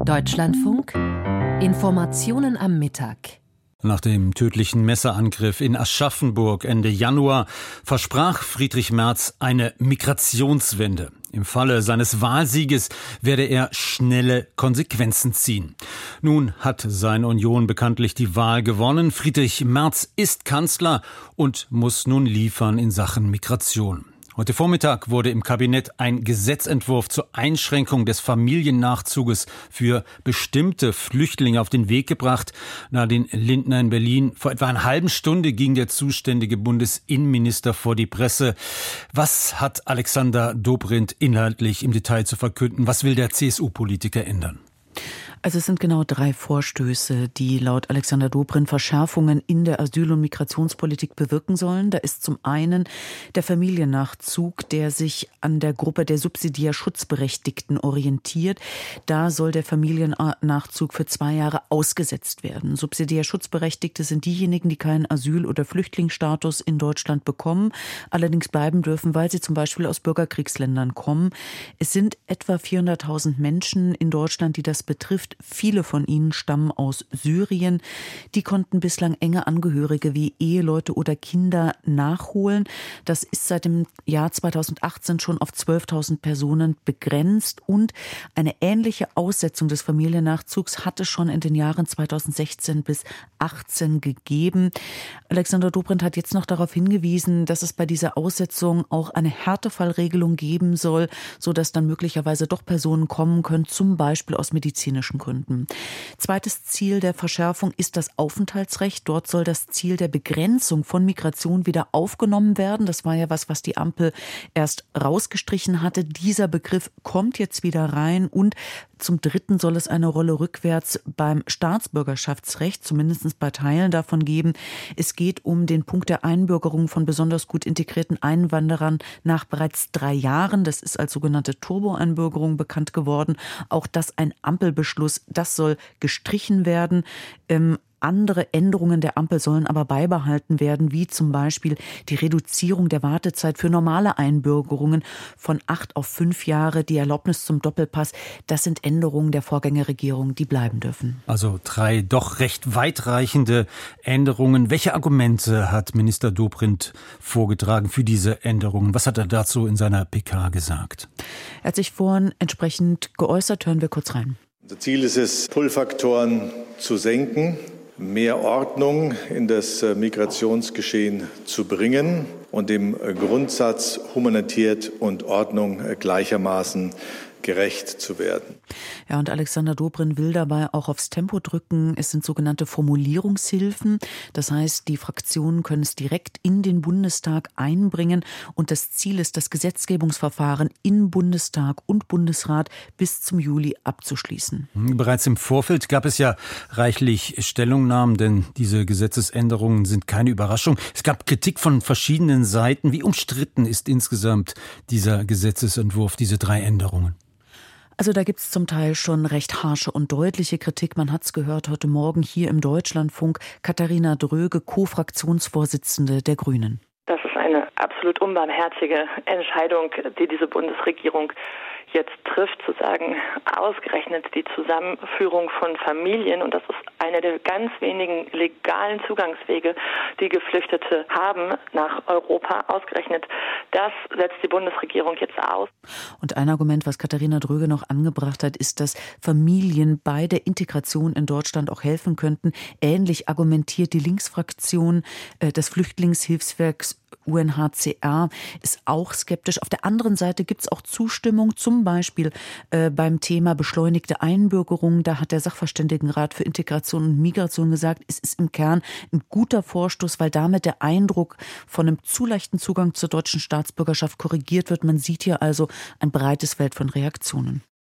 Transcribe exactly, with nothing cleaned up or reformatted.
Deutschlandfunk. Informationen am Mittag. Nach dem tödlichen Messerangriff in Aschaffenburg Ende Januar versprach Friedrich Merz eine Migrationswende. Im Falle seines Wahlsieges werde er schnelle Konsequenzen ziehen. Nun hat seine Union bekanntlich die Wahl gewonnen. Friedrich Merz ist Kanzler und muss nun liefern in Sachen Migration. Heute Vormittag wurde im Kabinett ein Gesetzentwurf zur Einschränkung des Familiennachzuges für bestimmte Flüchtlinge auf den Weg gebracht. Nadine Lindner in Berlin. Vor etwa einer halben Stunde ging der zuständige Bundesinnenminister vor die Presse. Was hat Alexander Dobrindt inhaltlich im Detail zu verkünden? Was will der C S U-Politiker ändern? Also es sind genau drei Vorstöße, die laut Alexander Dobrindt Verschärfungen in der Asyl- und Migrationspolitik bewirken sollen. Da ist zum einen der Familiennachzug, der sich an der Gruppe der subsidiär Schutzberechtigten orientiert. Da soll der Familiennachzug für zwei Jahre ausgesetzt werden. Subsidiär Schutzberechtigte sind diejenigen, die keinen Asyl- oder Flüchtlingsstatus in Deutschland bekommen, allerdings bleiben dürfen, weil sie zum Beispiel aus Bürgerkriegsländern kommen. Es sind etwa vierhunderttausend Menschen in Deutschland, die das betrifft. Viele von ihnen stammen aus Syrien. Die konnten bislang enge Angehörige wie Eheleute oder Kinder nachholen. Das ist seit dem Jahr zweitausendachtzehn schon auf zwölftausend Personen begrenzt. Und eine ähnliche Aussetzung des Familiennachzugs hat es schon in den Jahren zweitausendsechzehn bis achtzehn gegeben. Alexander Dobrindt hat jetzt noch darauf hingewiesen, dass es bei dieser Aussetzung auch eine Härtefallregelung geben soll, sodass dann möglicherweise doch Personen kommen können, zum Beispiel aus medizinischen Gründen. Zweites Ziel der Verschärfung ist das Aufenthaltsrecht. Dort soll das Ziel der Begrenzung von Migration wieder aufgenommen werden. Das war ja was, was die Ampel erst rausgestrichen hatte. Dieser Begriff kommt jetzt wieder rein. Und zum Dritten soll es eine Rolle rückwärts beim Staatsbürgerschaftsrecht, zumindest bei Teilen davon geben. Es geht um den Punkt der Einbürgerung von besonders gut integrierten Einwanderern nach bereits drei Jahren. Das ist als sogenannte Turbo-Einbürgerung bekannt geworden. Auch das ein Ampelbeschluss. Das soll gestrichen werden. Ähm, Andere Änderungen der Ampel sollen aber beibehalten werden, wie zum Beispiel die Reduzierung der Wartezeit für normale Einbürgerungen von acht auf fünf Jahre, die Erlaubnis zum Doppelpass. Das sind Änderungen der Vorgängerregierung, die bleiben dürfen. Also drei doch recht weitreichende Änderungen. Welche Argumente hat Minister Dobrindt vorgetragen für diese Änderungen? Was hat er dazu in seiner P K gesagt? Er hat sich vorhin entsprechend geäußert. Hören wir kurz rein. Unser Ziel ist es, Pull-Faktoren zu senken, mehr Ordnung in das Migrationsgeschehen zu bringen und dem Grundsatz Humanität und Ordnung gleichermaßen gerecht zu werden. Ja, und Alexander Dobrindt will dabei auch aufs Tempo drücken. Es sind sogenannte Formulierungshilfen. Das heißt, die Fraktionen können es direkt in den Bundestag einbringen. Und das Ziel ist, das Gesetzgebungsverfahren in Bundestag und Bundesrat bis zum Juli abzuschließen. Bereits im Vorfeld gab es ja reichlich Stellungnahmen, denn diese Gesetzesänderungen sind keine Überraschung. Es gab Kritik von verschiedenen Seiten. Wie umstritten ist insgesamt dieser Gesetzesentwurf, diese drei Änderungen? Also da gibt es zum Teil schon recht harsche und deutliche Kritik. Man hat es gehört heute Morgen hier im Deutschlandfunk. Katharina Dröge, Co-Fraktionsvorsitzende der Grünen. Das ist eine absolut unbarmherzige Entscheidung, die diese Bundesregierung jetzt trifft, zu sagen, ausgerechnet die Zusammenführung von Familien, und das ist einer der ganz wenigen legalen Zugangswege, die Geflüchtete haben nach Europa, ausgerechnet das setzt die Bundesregierung jetzt aus. Und ein Argument, was Katharina Dröge noch angebracht hat, ist, dass Familien bei der Integration in Deutschland auch helfen könnten. Ähnlich argumentiert die Linksfraktion des Flüchtlingshilfswerks U N H C R ist auch skeptisch. Auf der anderen Seite gibt es auch Zustimmung, zum Beispiel äh, beim Thema beschleunigte Einbürgerung. Da hat der Sachverständigenrat für Integration und Migration gesagt, es ist im Kern ein guter Vorstoß, weil damit der Eindruck von einem zu leichten Zugang zur deutschen Staatsbürgerschaft korrigiert wird. Man sieht hier also ein breites Feld von Reaktionen.